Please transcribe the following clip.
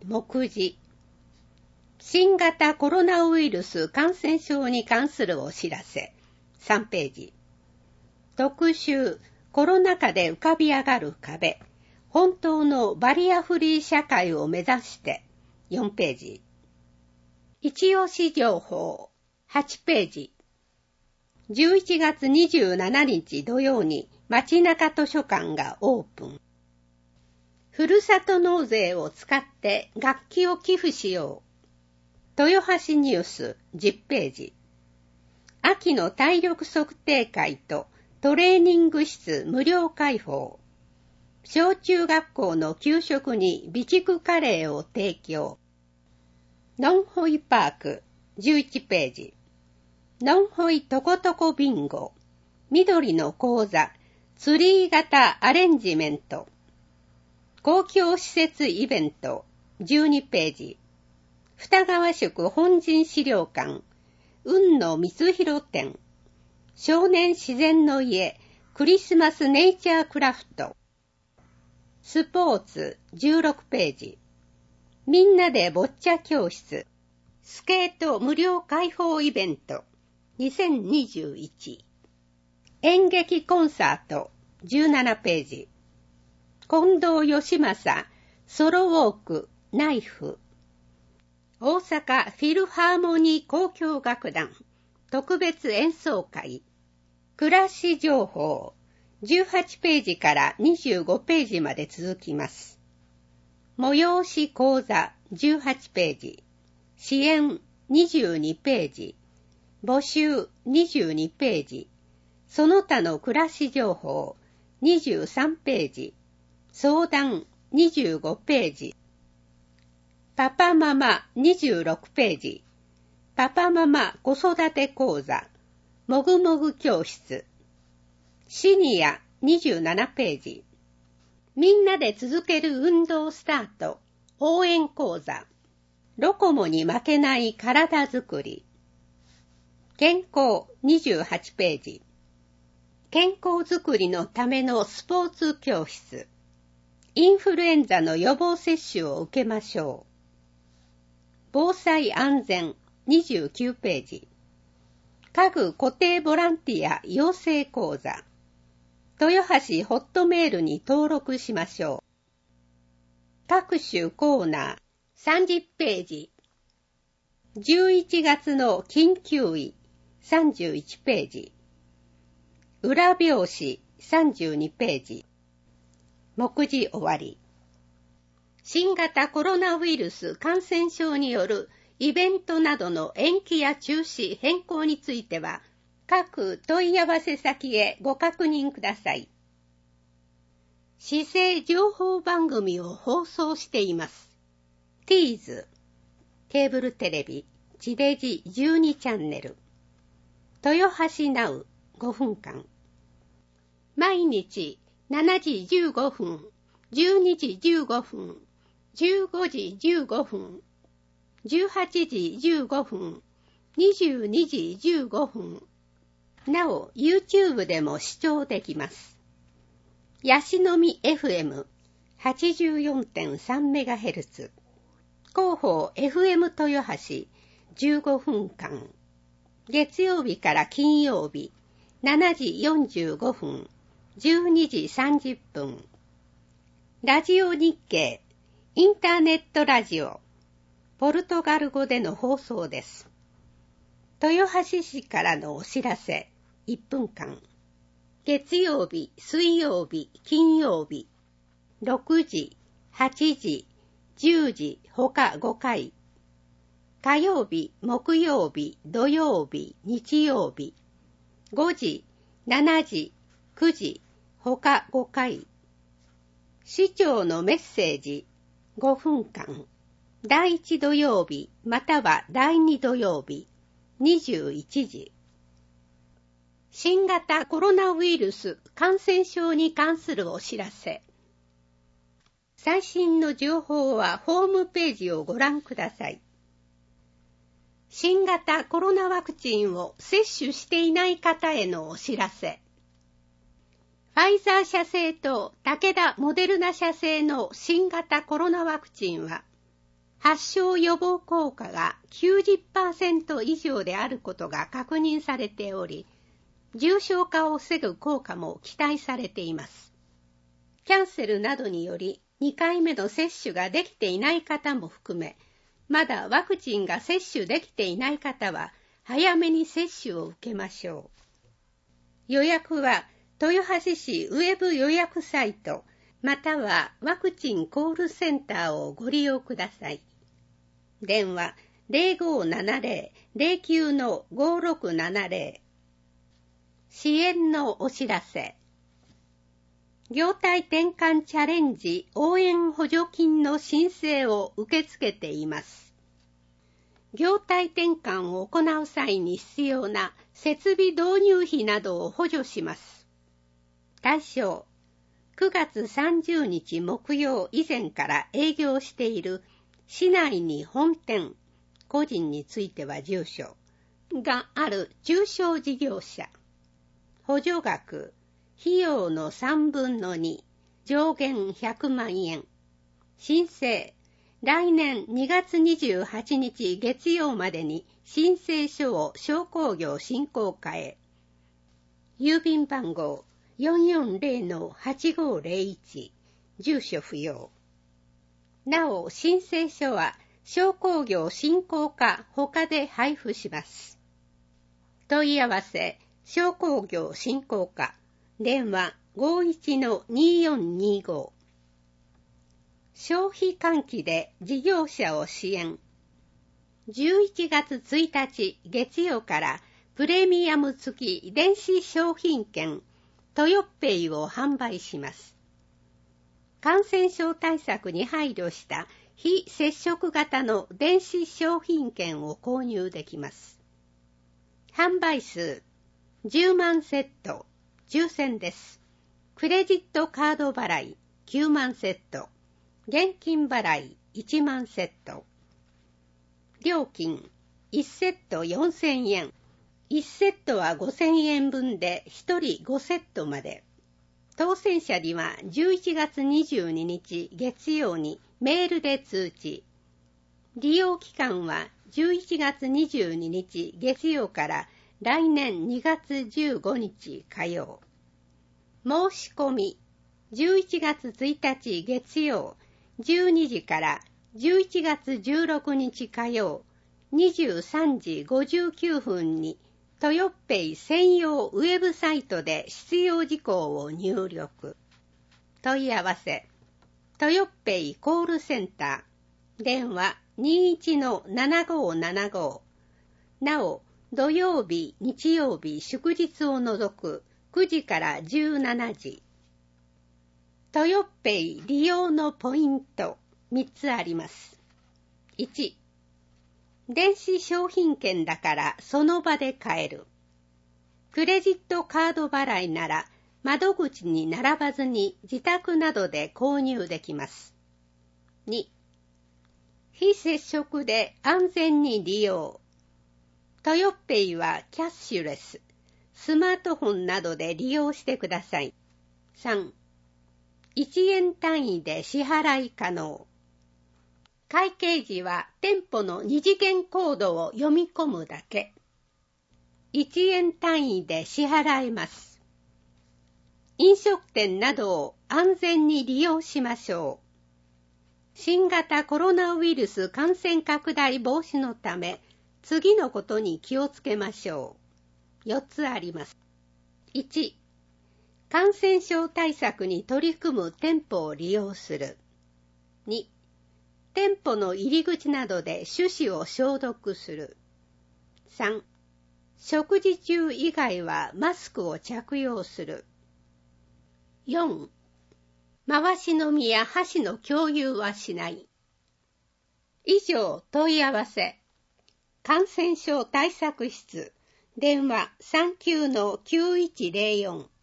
目次。新型コロナウイルス感染症に関するお知らせ。3ページ。特集、コロナ禍で浮かび上がる壁。本当のバリアフリー社会を目指して。4ページ。一押し情報。8ページ。11月27日土曜に街中図書館がオープン。ふるさと納税を使って楽器を寄付しよう。豊橋ニュース10ページ。秋の体力測定会とトレーニング室無料開放。小中学校の給食に備蓄カレーを提供。ノンホイパーク11ページ。ノンホイトコトコビンゴ。緑の講座。ツリー型アレンジメント。公共施設イベント12ページ。二川宿本陣資料館。雲野光弘展。少年自然の家。クリスマスネイチャークラフト。スポーツ16ページ。みんなでボッチャ教室。スケート無料開放イベント。2021。演劇コンサート17ページ。近藤義正ソロウォークナイフ。大阪フィルハーモニー交響楽団特別演奏会。暮らし情報18ページから25ページまで続きます。催し講座18ページ。支援22ページ。募集22ページ。その他の暮らし情報23ページ。相談25ページ。パパママ26ページ。パパママ子育て講座。もぐもぐ教室。シニア27ページ。みんなで続ける運動スタート。応援講座。ロコモに負けない体づくり。健康28ページ。健康づくりのためのスポーツ教室。インフルエンザの予防接種を受けましょう。防災安全29ページ。家具固定ボランティア養成講座。豊橋ホットメールに登録しましょう。各種コーナー30ページ。11月の緊急医31ページ。裏表紙32ページ。目次終わり。新型コロナウイルス感染症によるイベントなどの延期や中止変更については、各問い合わせ先へご確認ください。市政情報番組を放送しています。ティーズ、ケーブルテレビ、地デジ12チャンネル、豊橋ナウ5分間。毎日7時15分、12時15分、15時15分、18時15分、22時15分。なお、YouTube でも視聴できます。ヤシの実 FM84.3MHz。広報 FM 豊橋15分間。月曜日から金曜日、7時45分、12時30分。ラジオ日経、インターネットラジオ、ポルトガル語での放送です。豊橋市からのお知らせ、1分間。月曜日、水曜日、金曜日、6時、8時、10時、他5回。火曜日、木曜日、土曜日、日曜日、5時、7時、9時、他5回。市長のメッセージ、5分間。第1土曜日、または第2土曜日、21時。新型コロナウイルス感染症に関するお知らせ。最新の情報はホームページをご覧ください。新型コロナワクチンを接種していない方へのお知らせ。ファイザー社製と武田モデルナ社製の新型コロナワクチンは、 発症予防効果が 90% 以上であることが確認されており、重症化を防ぐ効果も期待されています。キャンセルなどにより2回目の接種ができていない方も含め、まだワクチンが接種できていない方は早めに接種を受けましょう。予約は豊橋市ウェブ予約サイトまたはワクチンコールセンターをご利用ください。電話 0570-09-5670。 支援のお知らせ。業態転換チャレンジ応援補助金の申請を受け付けています。業態転換を行う際に必要な設備導入費などを補助します。対象、9月30日木曜以前から営業している市内に本店、個人については住所がある中小事業者。補助額、費用の3分の2、上限100万円。申請、来年2月28日月曜までに申請書を商工業振興課へ。郵便番号 440-8501、住所不要。なお、申請書は商工業振興課他で配布します。問い合わせ、商工業振興課、電話 51-2425。消費喚起で事業者を支援。11月1日月曜からプレミアム付き電子商品券トヨッペイを販売します。感染症対策に配慮した非接触型の電子商品券を購入できます。販売数10万セット、抽選です。クレジットカード払い9万セット、現金払い1万セット。料金1セット4000円。1セットは5000円分で1人5セットまで。当選者には11月22日月曜にメールで通知。利用期間は11月22日月曜から来年2月15日火曜。申し込み11月1日月曜12時から11月16日火曜23時59分にトヨッペイ専用ウェブサイトで必要事項を入力。問い合わせ、トヨッペイコールセンター、電話 21-7575。なお、土曜日、日曜日、祝日を除く9時から17時。トヨッペイ利用のポイント3つあります。1、電子商品券だからその場で買える。クレジットカード払いなら窓口に並ばずに自宅などで購入できます。2、非接触で安全に利用。トヨッペイはキャッシュレス、スマートフォンなどで利用してください。3、1円単位で支払い可能。会計時は店舗の2次元コードを読み込むだけ。1円単位で支払えます。飲食店などを安全に利用しましょう。新型コロナウイルス感染拡大防止のため、次のことに気をつけましょう。4つあります。1、感染症対策に取り組む店舗を利用する。2、店舗の入り口などで手指を消毒する。3、食事中以外はマスクを着用する。4、回し飲みや箸の共有はしない。以上、問い合わせ。感染症対策室、電話 39-9104